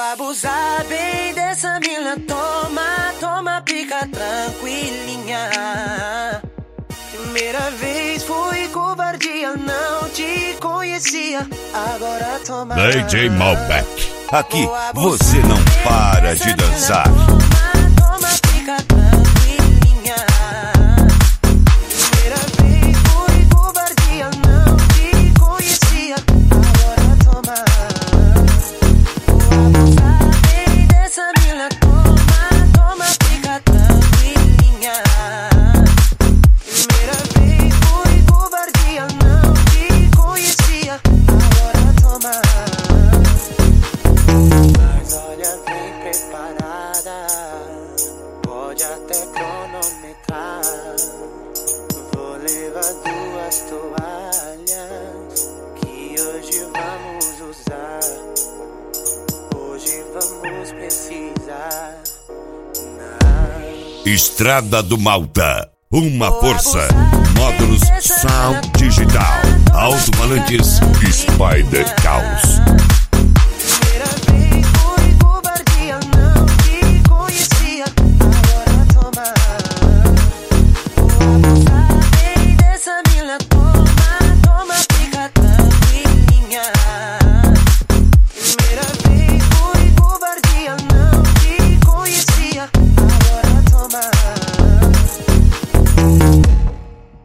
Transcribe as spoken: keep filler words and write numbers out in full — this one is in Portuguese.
abusar bem dessa mina, toma, toma, fica tranquilinha. Primeira vez foi covardia, não te conhecia, agora toma. D J Malbec, aqui você não para de dançar. Toma, toma, fica tranquilinha. Primeira vez foi covardia, não te conhecia, agora toma. Vou abusar bem dessa mina, toma, toma, fica tranquilinha. Primeira vez foi covardia, não te conhecia, agora toma. Mas olha, bem preparada, pode até cronometrar. Vou levar duas toalhas que hoje vamos usar. Hoje vamos precisar. Na... Estrada do Malta, uma força. Módulos Sound Digital, alto-falantes Spider Caos.